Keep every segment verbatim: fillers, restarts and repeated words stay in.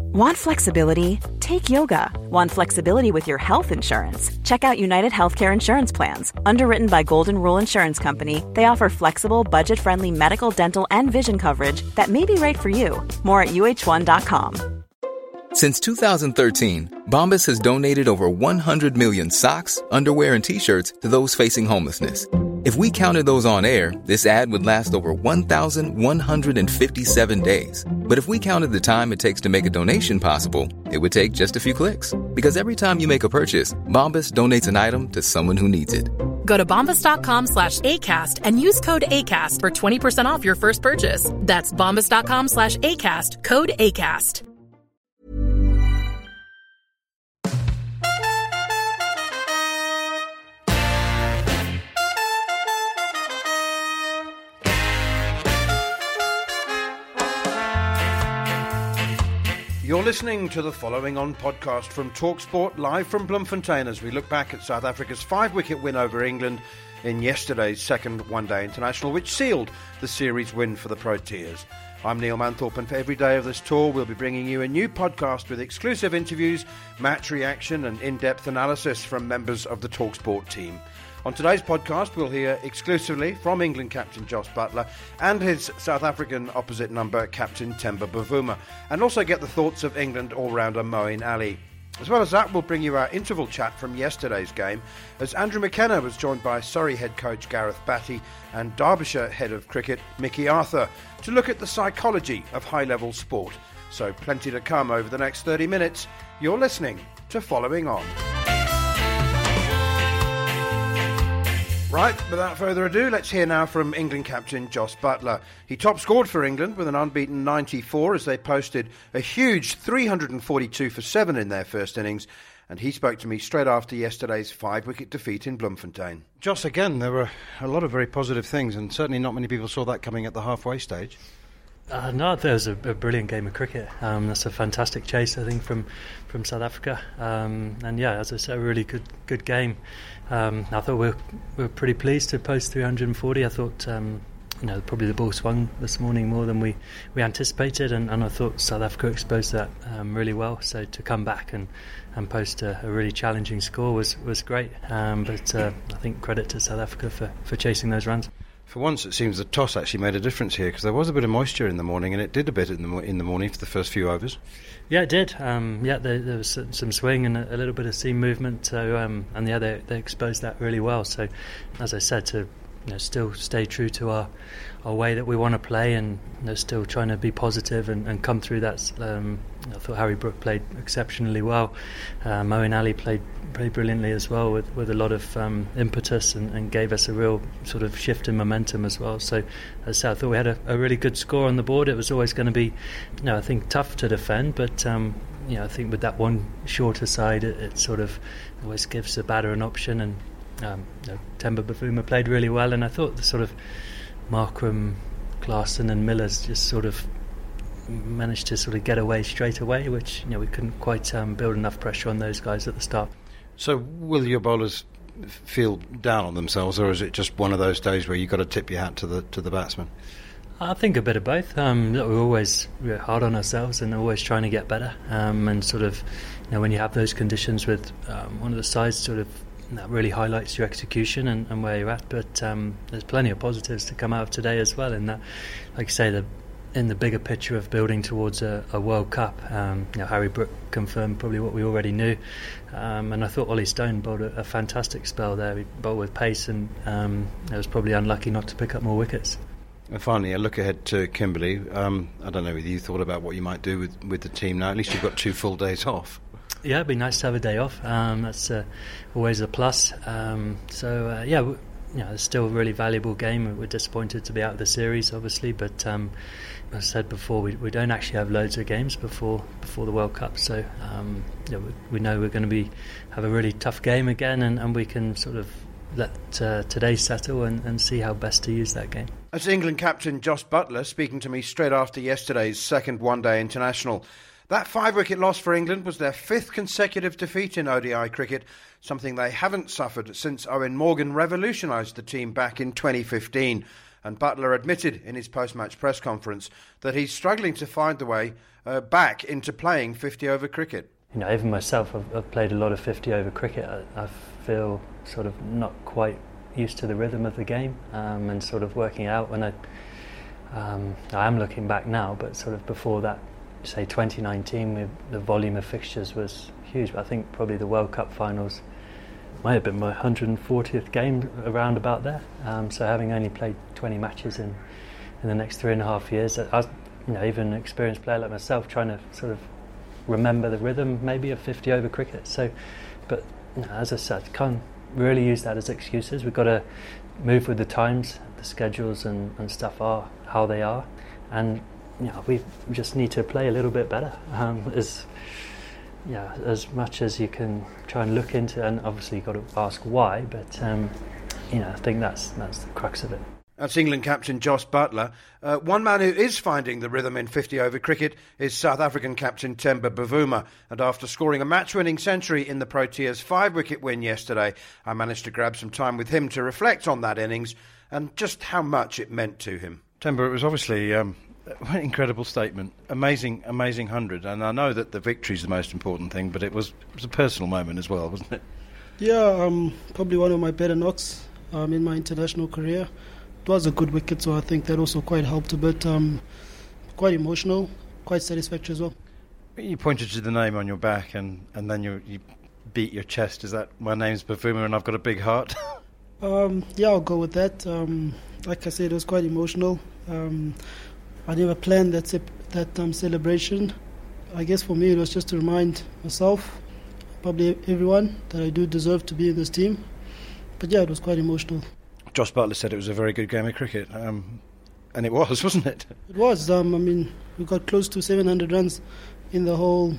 Want flexibility? Take yoga. Want flexibility with your health insurance? Check out United Healthcare Insurance Plans. Underwritten by Golden Rule Insurance Company, they offer flexible, budget-friendly medical, dental, and vision coverage that may be right for you. More at U H one dot com. Since two thousand thirteen, Bombas has donated over one hundred million socks, underwear, and T-shirts to those facing homelessness. If we counted those on air, this ad would last over one thousand one hundred fifty-seven days. But if we counted the time it takes to make a donation possible, it would take just a few clicks. Because every time you make a purchase, Bombas donates an item to someone who needs it. Go to bombas.com slash ACAST and use code ACAST for twenty percent off your first purchase. That's bombas.com slash ACAST, code ACAST. You're listening to the Following On podcast from TalkSport, live from Bloemfontein, as we look back at South Africa's five-wicket win over England in yesterday's second one-day international, which sealed the series win for the Proteas. I'm Neil Manthorpe, and for every day of this tour, we'll be bringing you a new podcast with exclusive interviews, match reaction, and in-depth analysis from members of the TalkSport team. On today's podcast, we'll hear exclusively from England captain Jos Buttler and his South African opposite number, Captain Temba Bavuma, and also get the thoughts of England all-rounder Moeen Ali. As well as that, we'll bring you our interval chat from yesterday's game, as Andrew McKenna was joined by Surrey head coach Gareth Batty and Derbyshire head of cricket Mickey Arthur to look at the psychology of high-level sport. So plenty to come over the next thirty minutes. You're listening to Following On. Right, without further ado, let's hear now from England captain Jos Buttler. He top scored for England with an unbeaten ninety-four as they posted a huge three hundred forty-two for seven in their first innings, and he spoke to me straight after yesterday's five-wicket defeat in Bloemfontein. Jos, again, there were a lot of very positive things, and certainly not many people saw that coming at the halfway stage. Uh, no, that was a, a brilliant game of cricket. Um, that's a fantastic chase, I think, from, from South Africa. Um, and yeah, as I said, a really good good game. Um, I thought we were, we were pretty pleased to post three hundred forty. I thought, um, you know, probably the ball swung this morning more than we, we anticipated, and, and I thought South Africa exposed that um, really well. So to come back and, and post a, a really challenging score was was great. Um, but uh, I think credit to South Africa for, for chasing those runs. For once, it seems the toss actually made a difference here, because there was a bit of moisture in the morning, and it did a bit in the in the morning for the first few overs. Yeah, it did. Um, yeah, there, there was some swing and a, a little bit of seam movement. So, um, and yeah, they, they exposed that really well. So, as I said, to you know, still stay true to our, our way that we want to play, and you know, still trying to be positive and, and come through that. Um, I thought Harry Brook played exceptionally well. Uh, Moeen Ali played played brilliantly as well, with, with a lot of um, impetus, and, and gave us a real sort of shift in momentum as well. So, as I said, I thought we had a, a really good score on the board. It was always going to be, you know, I think tough to defend, but um, you know, I think with that one shorter side, it, it sort of always gives the batter an option. And um, you know, Temba Bavuma played really well, and I thought the sort of Markram, Klaasen, and Millers just sort of managed to sort of get away straight away, which you know we couldn't quite um, build enough pressure on those guys at the start. So will your bowlers feel down on themselves, or is it just one of those days where you've got to tip your hat to the to the batsman? I think a bit of both. Um, we're always we're hard on ourselves and always trying to get better. Um, and sort of, you know, when you have those conditions with um, one of the sides, sort of that really highlights your execution and, and where you're at. But um, there's plenty of positives to come out of today as well. In that, like I say, the in the bigger picture of building towards a, a World Cup, um, you know, Harry Brook confirmed probably what we already knew, um, and I thought Ollie Stone bowled a, a fantastic spell there. He bowled with pace, and um, it was probably unlucky not to pick up more wickets. And finally, a look ahead to Kimberley. Um, I don't know whether you thought about what you might do with, with the team now. At least you've got two full days off. Yeah, it'd be nice to have a day off. Um, that's uh, always a plus. Um, so uh, yeah. W- You know, it's still a really valuable game. We're disappointed to be out of the series, obviously, but um, as I said before, we, we don't actually have loads of games before before the World Cup. So um, you know, we, we know we're going to be have a really tough game again, and, and we can sort of let uh, today settle and, and see how best to use that game. That's England captain Jos Buttler speaking to me straight after yesterday's second one-day international. That five-wicket loss for England was their fifth consecutive defeat in O D I cricket, something they haven't suffered since Owen Morgan revolutionised the team back in twenty fifteen. And Buttler admitted in his post-match press conference that he's struggling to find the way uh, back into playing fifty-over cricket? You know, even myself, I've, I've played a lot of fifty-over cricket. I, I feel sort of not quite used to the rhythm of the game um, and sort of working out when I... Um, I am looking back now, but sort of before that, say twenty nineteen, with the volume of fixtures was huge. But I think probably the World Cup finals might have been my one hundred fortieth game around about there. Um, so having only played twenty matches in, in the next three and a half years, I was, you know, even an experienced player like myself trying to sort of remember the rhythm maybe of fifty over cricket. So, but you know, as I said, can't really use that as excuses. We've got to move with the times. The schedules and, and stuff are how they are, and you know, we just need to play a little bit better. Um, as yeah, as much as you can try and look into, and obviously you've got to ask why. But um, you know, I think that's that's the crux of it. That's England captain Jos Buttler. Uh, one man who is finding the rhythm in fifty-over cricket is South African captain Temba Bavuma. And after scoring a match-winning century in the Proteas' five-wicket win yesterday, I managed to grab some time with him to reflect on that innings and just how much it meant to him. Temba, it was obviously um, an incredible statement. Amazing, amazing hundred. And I know that the victory's the most important thing, but it was, it was a personal moment as well, wasn't it? Yeah, um, probably one of my better knocks um, in my international career. It was a good wicket, so I think that also quite helped a bit. Um, quite emotional, quite satisfactory as well. You pointed to the name on your back and, and then you, you beat your chest. Is that, my name's Bavuma and I've got a big heart? um, yeah, I'll go with that. Um, like I said, it was quite emotional. Um, I never planned that ce- that um, celebration. I guess for me it was just to remind myself, probably everyone, that I do deserve to be in this team. But yeah, it was quite emotional. Jos Buttler said it was a very good game of cricket, um, and it was, wasn't it? It was. Um, I mean, we got close to seven hundred runs in the whole,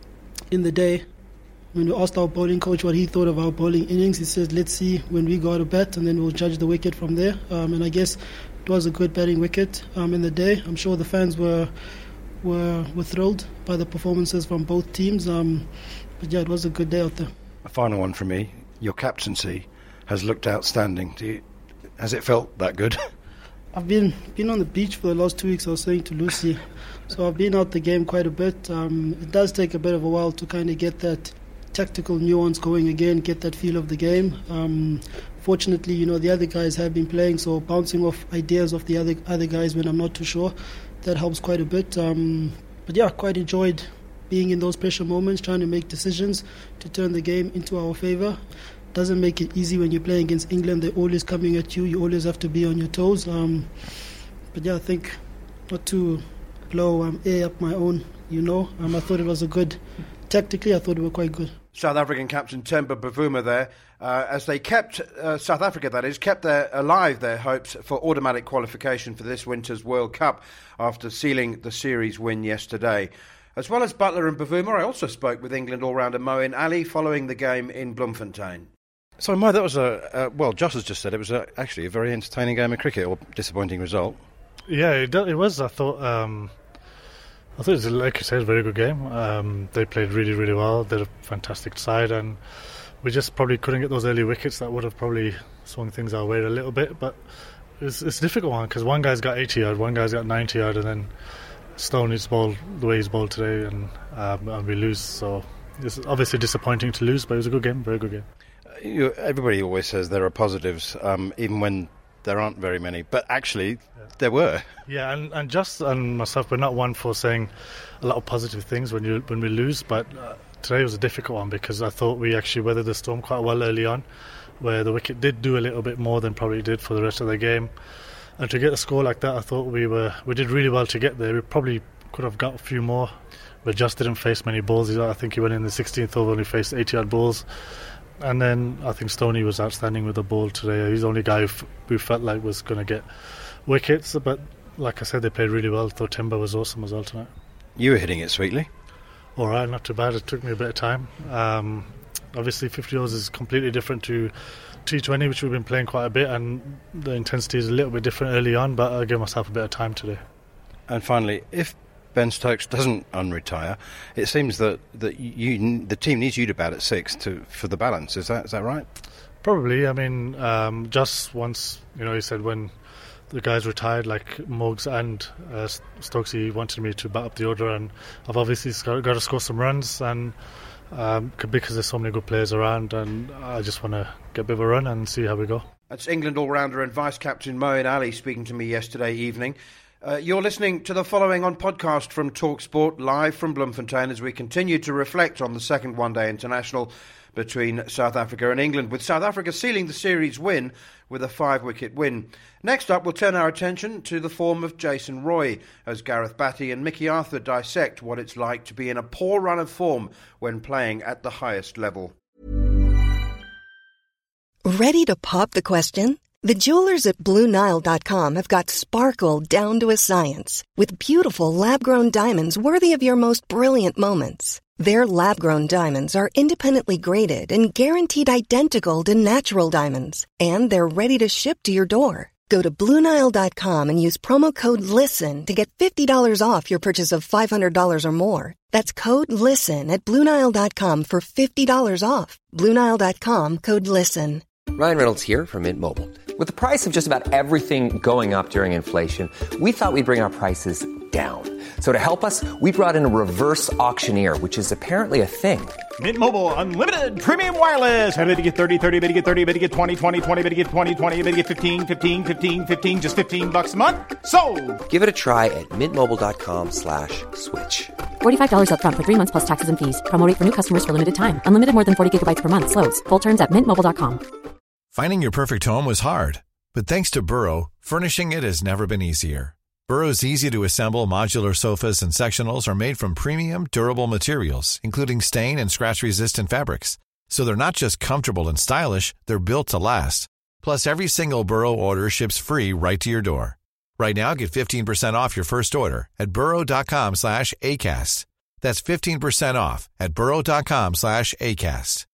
in the day. When we asked our bowling coach what he thought of our bowling innings, he said, let's see when we go to bat and then we'll judge the wicket from there. Um, and I guess it was a good batting wicket um, in the day. I'm sure the fans were were, were thrilled by the performances from both teams. Um, but yeah, it was a good day out there. A final one from me. Your captaincy has looked outstanding. Do you, has it felt that good? I've been been on the beach for the last two weeks, I was saying to Lucy. So I've been out the game quite a bit. Um, it does take a bit of a while to kind of get that tactical nuance going again, get that feel of the game. Um, fortunately, you know, the other guys have been playing, so bouncing off ideas of the other other guys when I'm not too sure, that helps quite a bit. Um, but yeah, quite enjoyed being in those pressure moments, trying to make decisions to turn the game into our favour. Doesn't make it easy when you're playing against England. They're always coming at you. You always have to be on your toes. Um, but yeah, I think not to blow um, air up my own, you know. Um, I thought it was a good... Tactically, I thought it was quite good. South African captain Temba Bavuma there, uh, as they kept, uh, South Africa that is, kept their, alive their hopes for automatic qualification for this winter's World Cup after sealing the series win yesterday. As well as Buttler and Bavuma, I also spoke with England all-rounder Moeen Ali following the game in Bloemfontein. So, Mo, that was a, uh, well, Jos has just said it was a, actually a very entertaining game of cricket, or disappointing result. Yeah, it, it was. I thought, um, I thought it was, like you said, a very good game. Um, they played really, really well. They're a fantastic side, and we just probably couldn't get those early wickets that would have probably swung things our way a little bit. But it's, it's a difficult one because one guy's got eighty yard, one guy's got ninety yard, and then Stoney's bowled the way he's bowled today, and, um, and we lose. So it's obviously disappointing to lose, but it was a good game, very good game. You, everybody always says there are positives, um, even when there aren't very many. But actually, yeah. there were. Yeah, and, and Just and myself, we're not one for saying a lot of positive things when you when we lose. But uh, today was a difficult one because I thought we actually weathered the storm quite well early on, where the wicket did do a little bit more than probably did for the rest of the game. And to get a score like that, I thought we were we did really well to get there. We probably could have got a few more, but Just didn't face many balls. I think he went in the sixteenth over and he faced eighty-yard balls. And then I think Stoney was outstanding with the ball today. He's the only guy who, f- who felt like was going to get wickets. But like I said, they played really well. I thought Temba was awesome as well tonight. You were hitting it sweetly. All right, not too bad. It took me a bit of time. Um, obviously, fifty overs is completely different to T twenty, which we've been playing quite a bit. And the intensity is a little bit different early on. But I gave myself a bit of time today. And finally, if Ben Stokes doesn't unretire, it seems that, that you, the team needs you to bat at six to for the balance. Is that is that right? Probably. I mean, um, just once, you know, he said when the guys retired, like Moggs and uh, Stokesy, wanted me to bat up the order, and I've obviously got, got to score some runs, and um, because there's so many good players around, and I just want to get a bit of a run and see how we go. That's England all-rounder and vice-captain Moeen Ali speaking to me yesterday evening. Uh, you're listening to the following on podcast from TalkSport, live from Bloemfontein, as we continue to reflect on the second one-day international between South Africa and England, with South Africa sealing the series win with a five-wicket win. Next up, we'll turn our attention to the form of Jason Roy, as Gareth Batty and Mickey Arthur dissect what it's like to be in a poor run of form when playing at the highest level. Ready to pop the question? The jewelers at Blue Nile dot com have got sparkle down to a science with beautiful lab-grown diamonds worthy of your most brilliant moments. Their lab-grown diamonds are independently graded and guaranteed identical to natural diamonds, and they're ready to ship to your door. Go to Blue Nile dot com and use promo code LISTEN to get fifty dollars off your purchase of five hundred dollars or more. That's code LISTEN at Blue Nile dot com for fifty dollars off. Blue Nile dot com, code LISTEN. Ryan Reynolds here from Mint Mobile. With the price of just about everything going up during inflation, we thought we'd bring our prices down. So to help us, we brought in a reverse auctioneer, which is apparently a thing. Mint Mobile Unlimited Premium Wireless. How to get thirty, thirty, how to get thirty, how to get twenty, twenty, twenty, how to get twenty, twenty, how to get fifteen, fifteen, fifteen, fifteen, just fifteen bucks a month? Sold! Give it a try at mintmobile.com slash switch. forty-five dollars up front for three months plus taxes and fees. Promo rate for new customers for limited time. Unlimited more than forty gigabytes per month. Slows full terms at mint mobile dot com. Finding your perfect home was hard, but thanks to Burrow, furnishing it has never been easier. Burrow's easy-to-assemble modular sofas and sectionals are made from premium, durable materials, including stain and scratch-resistant fabrics. So they're not just comfortable and stylish, they're built to last. Plus, every single Burrow order ships free right to your door. Right now, get fifteen percent off your first order at burrow.com slash ACAST. That's fifteen percent off at burrow.com slash ACAST.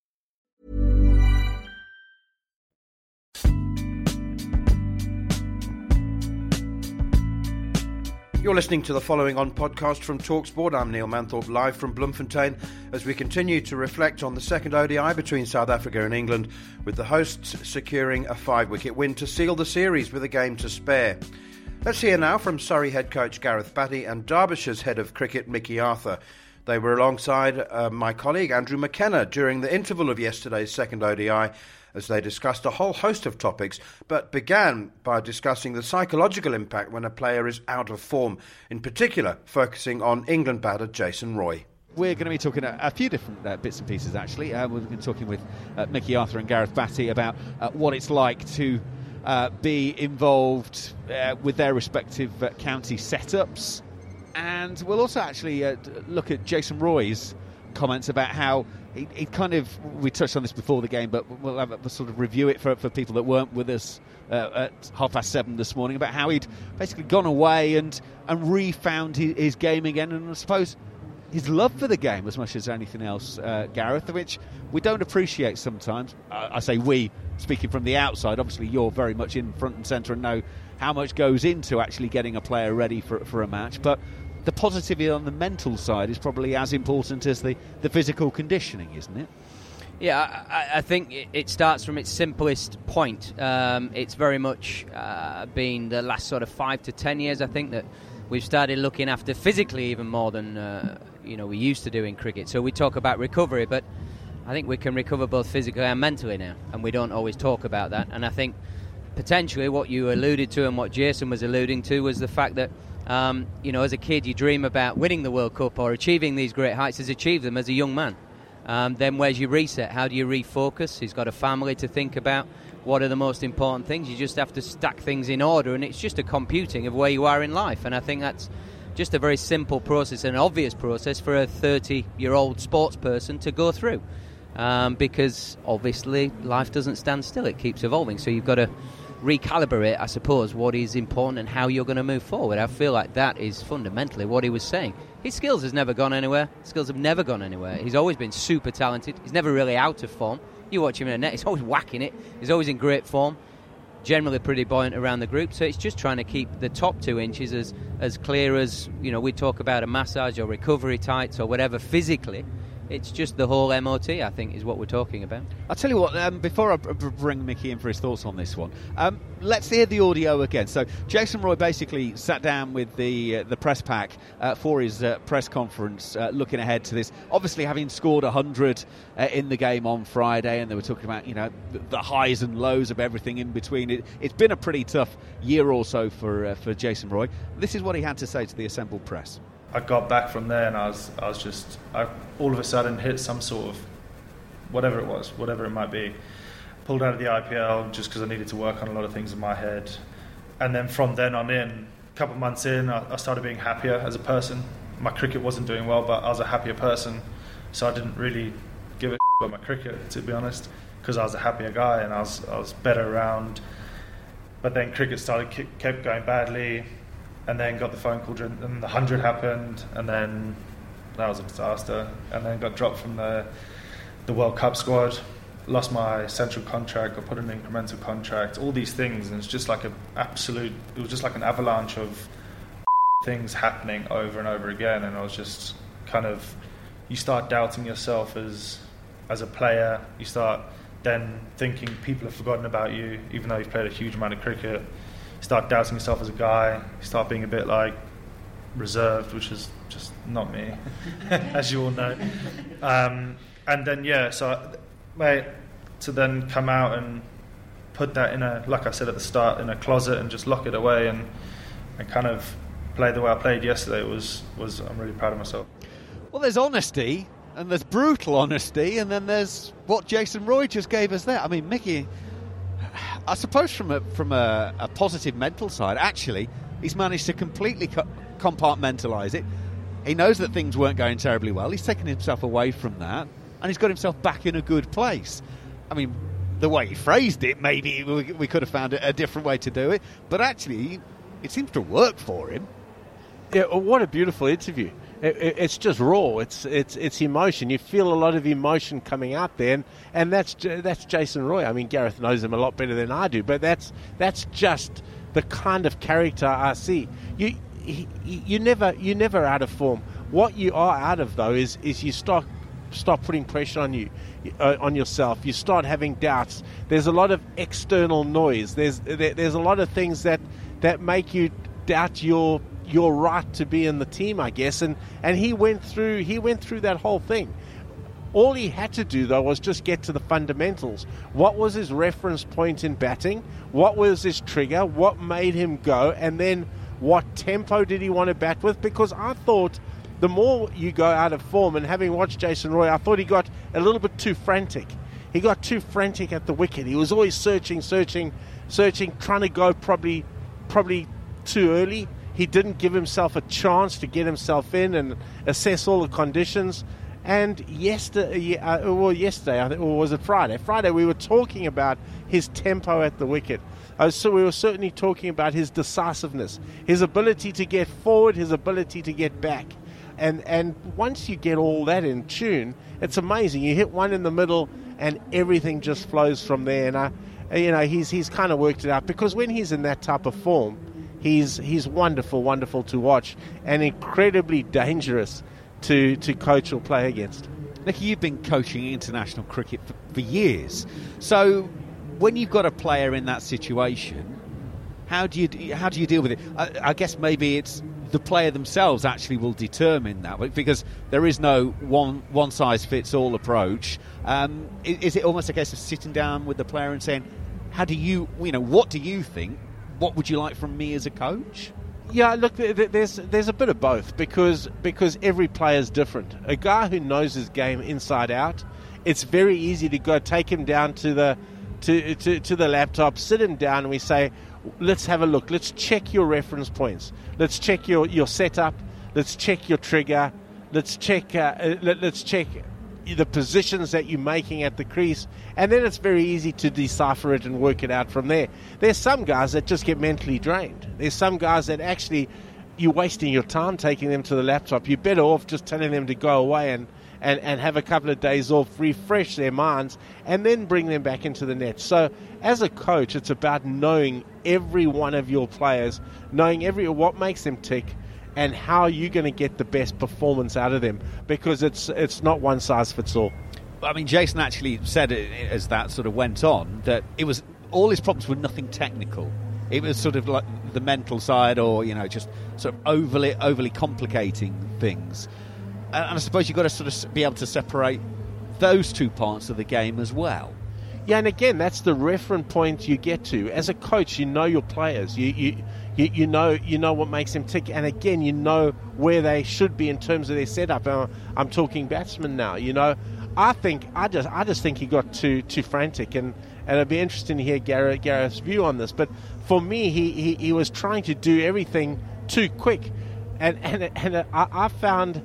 You're listening to the following on podcast from TalkSport. I'm Neil Manthorpe, live from Bloemfontein, as we continue to reflect on the second O D I between South Africa and England, with the hosts securing a five-wicket win to seal the series with a game to spare. Let's hear now from Surrey head coach Gareth Batty and Derbyshire's head of cricket Mickey Arthur. They were alongside uh, my colleague Andrew McKenna during the interval of yesterday's second O D I, as they discussed a whole host of topics, but began by discussing the psychological impact when a player is out of form, in particular focusing on England batter Jason Roy. We're going to be talking a, a few different uh, bits and pieces, actually. Uh, we've been talking with uh, Mickey Arthur and Gareth Batty about uh, what it's like to uh, be involved uh, with their respective uh, county setups. And we'll also actually uh, look at Jason Roy's comments about how he, he kind of, we touched on this before the game, but we'll have a, a sort of review it for, for people that weren't with us uh, at half past seven this morning, about how he'd basically gone away and, and refound his, his game again, and I suppose his love for the game as much as anything else, uh, Gareth, which we don't appreciate sometimes. Uh, I say we, speaking from the outside. Obviously you're very much in front and centre and know how much goes into actually getting a player ready for, for a match, but the positivity on the mental side is probably as important as the, the physical conditioning, isn't it? Yeah, I, I think it starts from its simplest point. Um, it's very much uh, been the last sort of five to ten years, I think, that we've started looking after physically even more than uh, you know we used to do in cricket. So we talk about recovery, but I think we can recover both physically and mentally now, and we don't always talk about that. And I think potentially what you alluded to and what Jason was alluding to was the fact that Um, you know, as a kid, you dream about winning the World Cup or achieving these great heights. He's achieved them as a young man. Um, then where's your reset? How do you refocus? He's got a family to think about. What are the most important things? You just have to stack things in order, and it's just a computing of where you are in life. And I think that's just a very simple process, an obvious process for a thirty-year-old sports person to go through. Um, because obviously life doesn't stand still. It keeps evolving. So you've got to recalibrate, I suppose, what is important and how you're going to move forward. I feel like that is fundamentally what he was saying. His skills has never gone anywhere. His skills have never gone anywhere. He's always been super talented. He's never really out of form. You watch him in a net, he's always whacking it. He's always in great form. Generally pretty buoyant around the group. So it's just trying to keep the top two inches as, as clear as, you know, we talk about a massage or recovery tights or whatever physically. it's just the whole M O T, I think, is what we're talking about. I'll tell you what, um, before I b- b- bring Mickey in for his thoughts on this one, um, let's hear the audio again. So Jason Roy basically sat down with the uh, the press pack uh, for his uh, press conference, uh, looking ahead to this. Obviously, having scored one hundred uh, in the game on Friday, and they were talking about, you know, the, the highs and lows of everything in between. It, it's been a pretty tough year or so for uh, for Jason Roy. This is what he had to say to the assembled press. I got back from there and I was I was just I all of a sudden hit some sort of whatever it was, whatever it might be. Pulled out of the I P L just because I needed to work on a lot of things in my head. And then from then on in, a couple of months in, I, I started being happier as a person. My cricket wasn't doing well, but I was a happier person. So I didn't really give a about my cricket, to be honest, because I was a happier guy and I was I was better around. But then cricket started kept going badly. And then got the phone call, and the one hundred happened, and then that was a disaster. And then got dropped from the the World Cup squad, lost my central contract, got put in an incremental contract, all these things, and it's just like an absolute, it was just like an avalanche of things happening over and over again. And I was just kind of, you start doubting yourself as as a player, you start then thinking people have forgotten about you, even though you've played a huge amount of cricket. Start doubting yourself as a guy, you start being a bit like reserved, which is just not me, as you all know. Um, and then, yeah, so, mate, to then come out and put that in a, like I said at the start, in a closet and just lock it away and, and kind of play the way I played yesterday was, was, I'm really proud of myself. Well, there's honesty, and there's brutal honesty, and then there's what Jason Roy just gave us there. I mean, Mickey, I suppose from a from a, a positive mental side, actually, he's managed to completely co- compartmentalise it. He knows that things weren't going terribly well. He's taken himself away from that, and he's got himself back in a good place. I mean, the way he phrased it, maybe we, we could have found a, a different way to do it, but actually, it seems to work for him. Yeah, well, what a beautiful interview. It, it, it's just raw. It's it's it's emotion. You feel a lot of emotion coming out there, and, and that's that's Jason Roy. I mean, Gareth knows him a lot better than I do, but that's that's just the kind of character I see. You you, you never you never out of form. What you are out of though is is you start start putting pressure on you uh, on yourself. You start having doubts. There's a lot of external noise. There's there, there's a lot of things that that make you doubt your. your right to be in the team, I guess, and, and he went through he went through that whole thing. All he had to do though was just get to the fundamentals. What was his reference point in batting? What was his trigger? What made him go? And then what tempo did he want to bat with? Because I thought the more you go out of form, and having watched Jason Roy, I thought he got a little bit too frantic. He got too frantic at the wicket. He was always searching, searching, searching, trying to go probably probably too early. He didn't give himself a chance to get himself in and assess all the conditions. And yesterday, uh, well, yesterday, I think, or was it Friday? Friday, we were talking about his tempo at the wicket. Uh, so we were certainly talking about his decisiveness, his ability to get forward, his ability to get back. And and once you get all that in tune, it's amazing. You hit one in the middle, and everything just flows from there. And I, you know, he's he's kind of worked it out, because when he's in that type of form, He's he's wonderful, wonderful to watch, and incredibly dangerous to, to coach or play against. Nicky, you've been coaching international cricket for, for years. So when you've got a player in that situation, how do you how do you deal with it? I, I guess maybe it's the player themselves actually will determine that, because there is no one one size fits all approach. Um, is, is it almost a case of sitting down with the player and saying, how do you you know what do you think? What would you like from me as a coach? Yeah, look, there's there's a bit of both, because because every player is different. A guy who knows his game inside out, it's very easy to go take him down to the to to, to the laptop, sit him down, and we say, let's have a look. Let's check your reference points. Let's check your, your setup. Let's check your trigger. Let's check uh, let, let's check the positions that you're making at the crease, and then it's very easy to decipher it and work it out from there. There's some guys that just get mentally drained. There's some guys that actually, you're wasting your time taking them to the laptop. You're better off just telling them to go away and, and, and have a couple of days off, refresh their minds, and then bring them back into the net. So as a coach, it's about knowing every one of your players, knowing every what makes them tick, and how you're going to get the best performance out of them, because it's it's not one size fits all. I mean, Jason actually said it, as that sort of went on, that it was all his problems were nothing technical. It was sort of like the mental side, or you know, just sort of overly overly complicating things. And, and I suppose you've got to sort of be able to separate those two parts of the game as well. Yeah, and again, that's the reference point you get to. As a coach, you know your players. You you, you, you know you know what makes them tick, and again, you know where they should be in terms of their setup. I'm, I'm talking batsmen now. You know, I think I just I just think he got too too frantic, and, and it'd be interesting to hear Gareth, Gareth's view on this. But for me, he, he, he was trying to do everything too quick, and and and I, I found,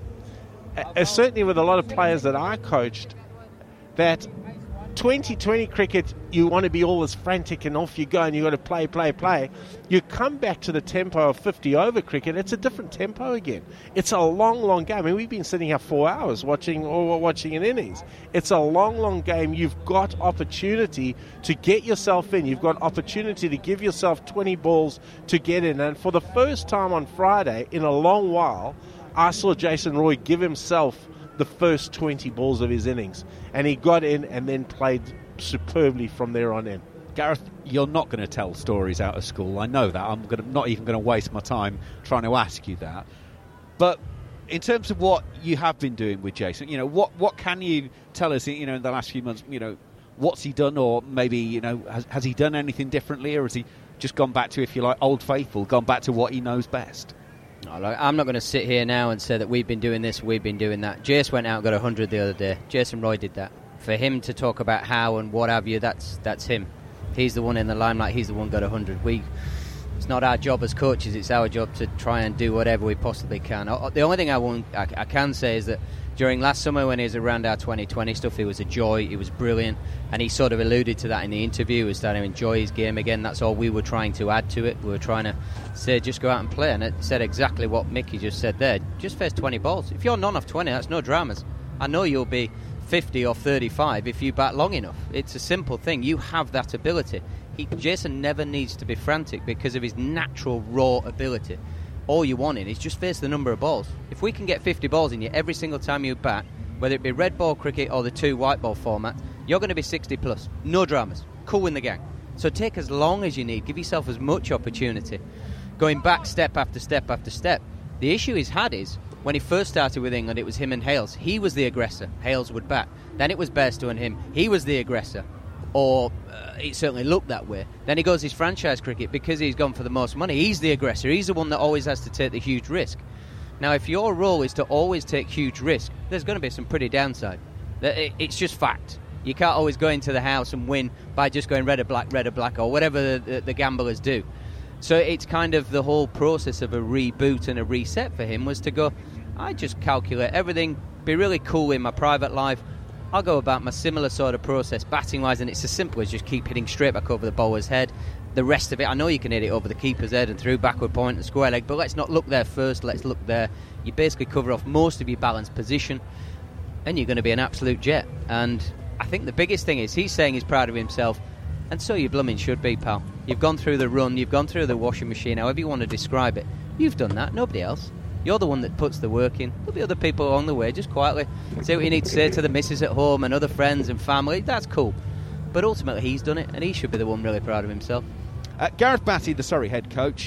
uh, certainly with a lot of players that I coached, that twenty twenty cricket, you want to be all this frantic and off you go and you've got to play, play, play. You come back to the tempo of fifty over cricket, it's a different tempo again. It's a long, long game. I mean, we've been sitting here four hours watching or watching an innings. It's a long, long game. You've got opportunity to get yourself in. You've got opportunity to give yourself twenty balls to get in. And for the first time on Friday in a long while, I saw Jason Roy give himself the first twenty balls of his innings, and he got in and then played superbly from there on in. Gareth, you're not going to tell stories out of school. I know that. I'm going to, not even going to waste my time trying to ask you that. But in terms of what you have been doing with Jason, you know, what what can you tell us? You know, in the last few months, you know, what's he done, or maybe you know, has, has he done anything differently, or has he just gone back to, if you like, old faithful, gone back to what he knows best? No, like, I'm not going to sit here now and say that we've been doing this, we've been doing that. Jace went out and got one hundred the other day. Jason Roy did that. For him to talk about how and what have you, that's that's him. He's the one in the limelight. He's the one got one hundred. We, it's not our job as coaches. It's our job to try and do whatever we possibly can. The only thing I, won't, I, I can say is that during last summer when he was around our twenty twenty stuff, he was a joy. He was brilliant. And he sort of alluded to that in the interview. He was starting to enjoy his game again. That's all we were trying to add to it. We were trying to say, just go out and play. And it said exactly what Mickey just said there. Just face twenty balls. If you're none off twenty, that's no dramas. I know you'll be fifty or thirty-five if you bat long enough. It's a simple thing. You have that ability. He, Jason never needs to be frantic because of his natural raw ability. All you want in is just face the number of balls. If we can get fifty balls in you every single time you bat, whether it be red ball cricket or the two white ball format, you're going to be sixty plus. No dramas. Cool in the gang. So take as long as you need. Give yourself as much opportunity. Going back step after step after step. The issue he's had is, when he first started with England, it was him and Hales. He was the aggressor. Hales would bat. Then it was Bairstow and him. He was the aggressor. Or uh, it certainly looked that way. Then he goes his franchise cricket because he's gone for the most money. He's the aggressor. He's the one that always has to take the huge risk. Now, if your role is to always take huge risk, there's going to be some pretty downside. It's just fact. You can't always go into the house and win by just going red or black, red or black, or whatever the, the, the gamblers do. So it's kind of the whole process of a reboot and a reset for him was to go, I just calculate everything, be really cool in my private life. I'll go about my similar sort of process batting-wise, and it's as simple as just keep hitting straight back over the bowler's head. The rest of it, I know you can hit it over the keeper's head and through backward point and square leg, but let's not look there first, let's look there. You basically cover off most of your balanced position, and you're going to be an absolute jet. And I think the biggest thing is he's saying he's proud of himself, and so you blooming should be, pal. You've gone through the run, you've gone through the washing machine, however you want to describe it. You've done that, nobody else. You're the one that puts the work in. There'll be other people along the way, just quietly say what you need to say to the missus at home and other friends and family. That's cool. But ultimately he's done it, and he should be the one really proud of himself. Uh, Gareth Batty, the Surrey head coach,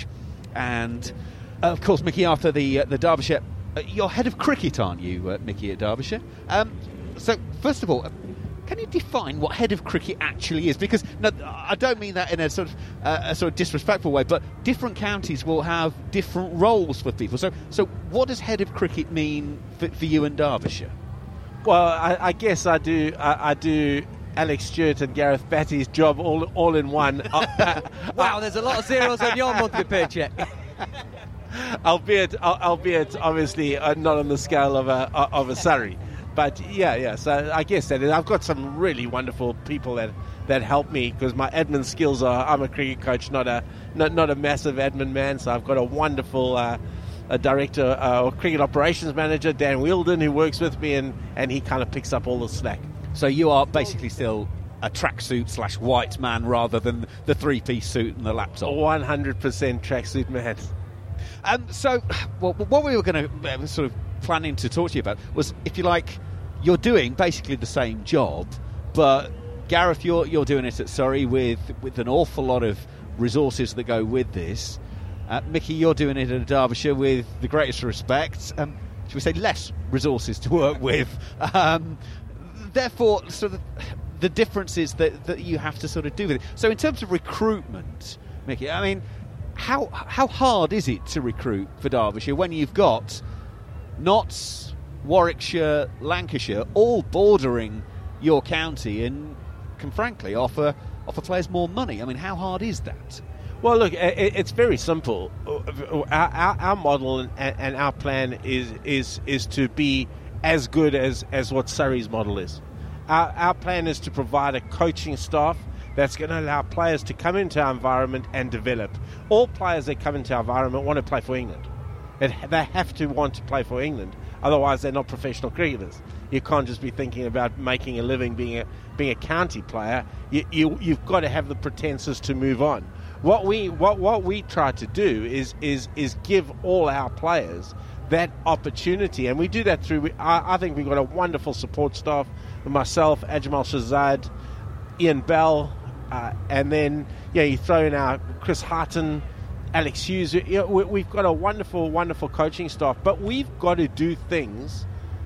and uh, of course Mickey Arthur, the uh, the Derbyshire. Uh, you're head of cricket, aren't you, uh, Mickey, at Derbyshire? Um, so first of all, uh, can you define what head of cricket actually is? Because no, I don't mean that in a sort of uh, a sort of disrespectful way, but different counties will have different roles for people. So, so what does head of cricket mean for, for you in Derbyshire? Well, I, I guess I do. I, I do. Alex Stewart and Gareth Batty's job all all in one. uh, wow, there's a lot of zeros on your monthly paycheck. albeit, albeit, obviously uh, not on the scale of a of a Surrey. But yeah, yeah. So I guess that is, I've got some really wonderful people that, that help me because my admin skills are. I'm a cricket coach, not a not not a massive admin man. So I've got a wonderful uh, a director uh, or cricket operations manager, Dan Wielden, who works with me, and, and he kind of picks up all the slack. So you are basically still a tracksuit slash white man rather than the three-piece suit and the laptop. one hundred percent tracksuit man. Um, so, well, what we were going to uh, sort of planning to talk to you about was, if you like, you're doing basically the same job, but Gareth, you're you're doing it at Surrey with with an awful lot of resources that go with this. Uh, Mickey, you're doing it at Derbyshire with the greatest respect. Um, should we say less resources to work with? Um, therefore, sort of the differences that, that you have to sort of do with it. So, in terms of recruitment, Mickey, I mean, how how hard is it to recruit for Derbyshire when you've got Notts, Warwickshire, Lancashire all bordering your county and can frankly offer offer players more money? I mean, how hard is that? Well, look, it's very simple. Our, our, our model and, and our plan is is is to be as good as, as what Surrey's model is. Our, our plan is to provide a coaching staff that's going to allow players to come into our environment and develop. All players that come into our environment want to play for England. It, they have to want to play for England. Otherwise, they're not professional cricketers. You can't just be thinking about making a living being a being a county player. You, you you've got to have the pretenses to move on. What we what, what we try to do is is is give all our players that opportunity, and we do that through. I, I think we've got a wonderful support staff. Myself, Ajmal Shazad, Ian Bell, uh, and then yeah, you throw in our Chris Harton, Alex Hughes. You know, we, we've got a wonderful, wonderful coaching staff, but we've got to do things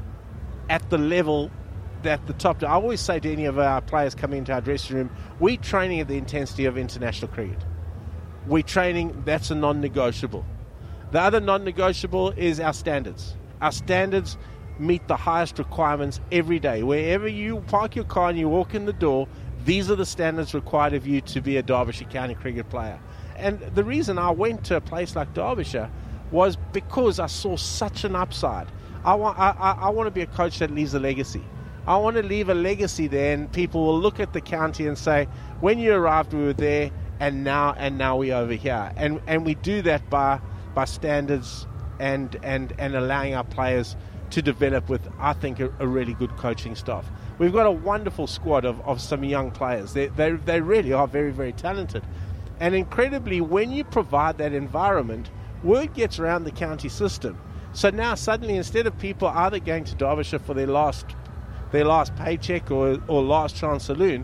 at the level that the top. I always say to any of our players coming into our dressing room, we're training at the intensity of international cricket. We're training, that's a non-negotiable. The other non-negotiable is our standards. Our standards meet the highest requirements every day. Wherever you park your car and you walk in the door, these are the standards required of you to be a Derbyshire County cricket player. And the reason I went to a place like Derbyshire was because I saw such an upside. I want, I, I, I want to be a coach that leaves a legacy. I want to leave a legacy there, and people will look at the county and say, when you arrived, we were there, and now and now we're over here. And and we do that by by standards and and, and allowing our players to develop with, I think, a, a really good coaching staff. We've got a wonderful squad of, of some young players. They, they, they really are very, very talented. And incredibly, when you provide that environment, word gets around the county system. So now suddenly, instead of people either going to Derbyshire for their last their last paycheck or, or last chance saloon,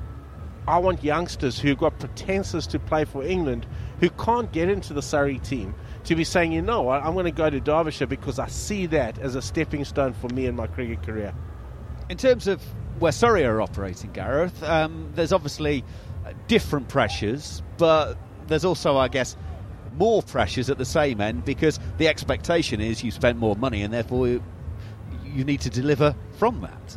I want youngsters who've got pretenses to play for England, who can't get into the Surrey team, to be saying, you know what, I'm going to go to Derbyshire because I see that as a stepping stone for me in my cricket career. In terms of where Surrey are operating, Gareth, um, there's obviously different pressures, but there's also, I guess, more pressures at the same end, because the expectation is you spend more money and therefore you, you need to deliver from that.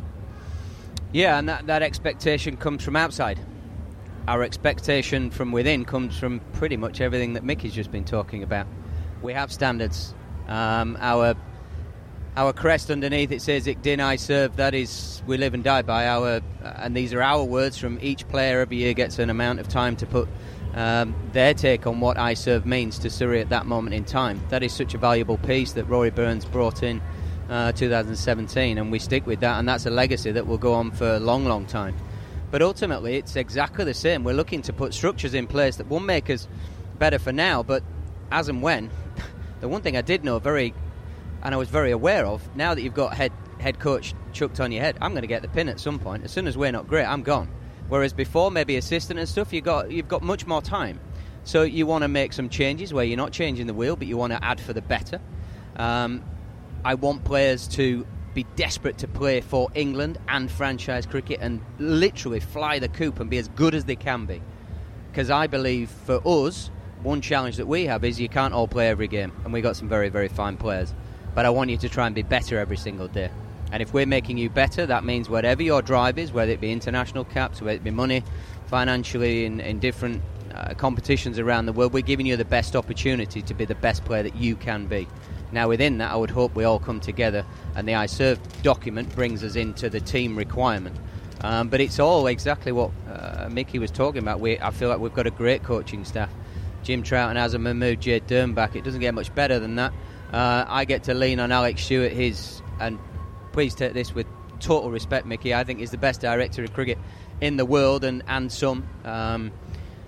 Yeah, and that, that expectation comes from outside. Our expectation from within comes from pretty much everything that Mickey's just been talking about. We have standards. Um, our our crest underneath, it says Ickdin I serve. That is, we live and die by. Our and these are our words from each player. Every year gets an amount of time to put um, their take on what I serve means to Surrey at that moment in time. That is such a valuable piece that Rory Burns brought in uh, two thousand seventeen, and we stick with that, and that's a legacy that will go on for a long, long time. But ultimately, it's exactly the same. We're looking to put structures in place that will make us better for now, but as and when, the one thing I did know very, and I was very aware of, now that you've got head head coach chucked on your head, I'm going to get the pin at some point. As soon as we're not great, I'm gone. Whereas before, maybe assistant and stuff, you got you've got much more time. So you want to make some changes where you're not changing the wheel, but you want to add for the better. Um, I want players to be desperate to play for England and franchise cricket and literally fly the coop and be as good as they can be. Because I believe for us, one challenge that we have is you can't all play every game, and we've got some very, very fine players. But I want you to try and be better every single day. And if we're making you better, that means whatever your drive is, whether it be international caps, whether it be money, financially, in, in different uh, competitions around the world, we're giving you the best opportunity to be the best player that you can be. Now within that, I would hope we all come together, and the iServe document brings us into the team requirement. Um, but it's all exactly what uh, Mickey was talking about. We, I feel like we've got a great coaching staff. Jim Trout and Azam Mahmood, Jade Dernbach. It doesn't get much better than that. Uh, I get to lean on Alex Stewart, his, and please take this with total respect, Mickey, I think he's the best director of cricket in the world, and, and some. Um,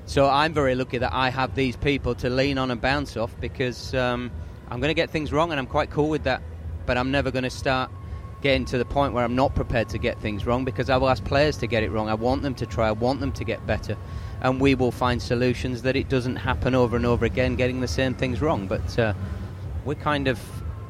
So I'm very lucky that I have these people to lean on and bounce off, because um, I'm going to get things wrong, and I'm quite cool with that. But I'm never going to start getting to the point where I'm not prepared to get things wrong, because I will ask players to get it wrong. I want them to try. I want them to get better. And we will find solutions that it doesn't happen over and over again, getting the same things wrong. But uh, we're kind of...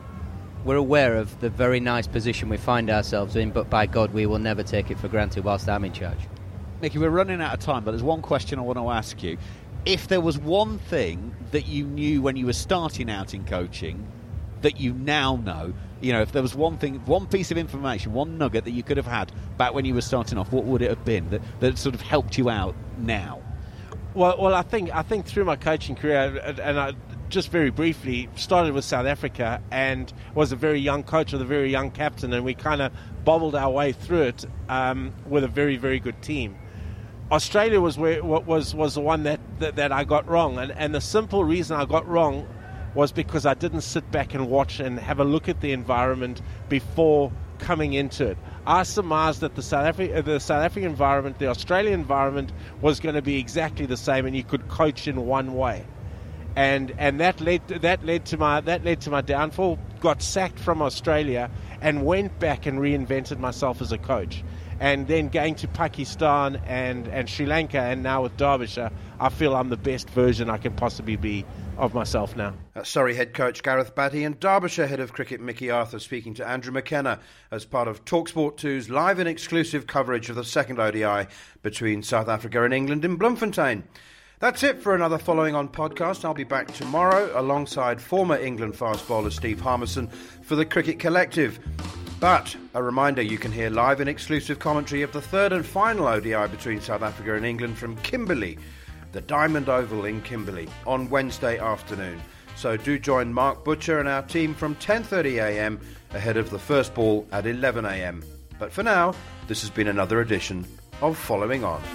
We're aware of the very nice position we find ourselves in, but by God, we will never take it for granted whilst I'm in charge. Mickey, we're running out of time, but there's one question I want to ask you. If there was one thing that you knew when you were starting out in coaching that you now know, you know, if there was one thing, one piece of information, one nugget that you could have had back when you were starting off, what would it have been that, that sort of helped you out now? Well, well, I think I think through my coaching career, and I just very briefly started with South Africa and was a very young coach with a very young captain, and we kind of bobbled our way through it um, with a very, very good team. Australia was where was was the one that, that, that I got wrong, and, and the simple reason I got wrong was because I didn't sit back and watch and have a look at the environment before coming into it. I surmised that the South, Afri- the South African environment, the Australian environment, was going to be exactly the same, and you could coach in one way, and and that led to, that led to my that led to my downfall. Got sacked from Australia and went back and reinvented myself as a coach. And then going to Pakistan and, and Sri Lanka, and now with Derbyshire, I feel I'm the best version I can possibly be of myself now. That's Surrey head coach Gareth Batty and Derbyshire head of cricket Mickey Arthur speaking to Andrew McKenna as part of TalkSport two's live and exclusive coverage of the second O D I between South Africa and England in Bloemfontein. That's it for another Following On podcast. I'll be back tomorrow alongside former England fast bowler Steve Harmison for the Cricket Collective. But a reminder, you can hear live and exclusive commentary of the third and final O D I between South Africa and England from Kimberley, the Diamond Oval in Kimberley, on Wednesday afternoon. So do join Mark Butcher and our team from ten thirty a m ahead of the first ball at eleven a m. But for now, this has been another edition of Following On.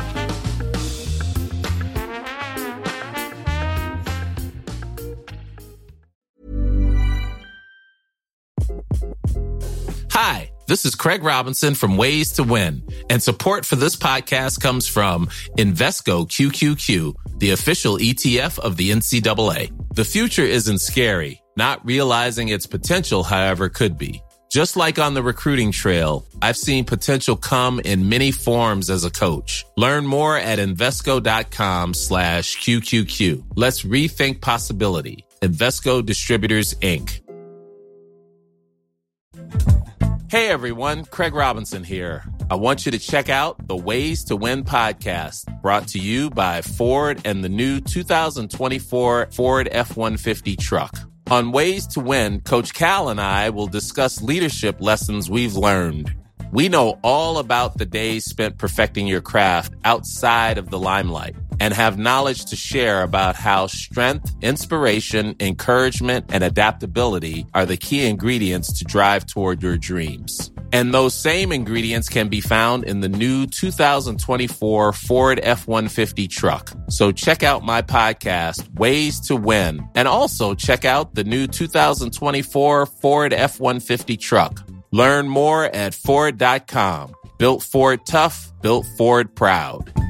Hi, this is Craig Robinson from Ways to Win, and support for this podcast comes from Invesco Q Q Q, the official E T F of the N C double A. The future isn't scary. Not realizing its potential, however, could be. Just like on the recruiting trail, I've seen potential come in many forms as a coach. Learn more at Invesco.com slash QQQ. Let's rethink possibility. Invesco Distributors, Incorporated. Hey everyone, Craig Robinson here. I want you to check out the Ways to Win podcast, brought to you by Ford and the new two thousand twenty-four Ford F one fifty truck. On Ways to Win, Coach Cal and I will discuss leadership lessons we've learned. We know all about the days spent perfecting your craft outside of the limelight and have knowledge to share about how strength, inspiration, encouragement, and adaptability are the key ingredients to drive toward your dreams. And those same ingredients can be found in the new two thousand twenty-four Ford F one fifty truck. So check out my podcast, Ways to Win, and also check out the new two thousand twenty-four Ford F one fifty truck. Learn more at Ford dot com. Built Ford tough, built Ford proud.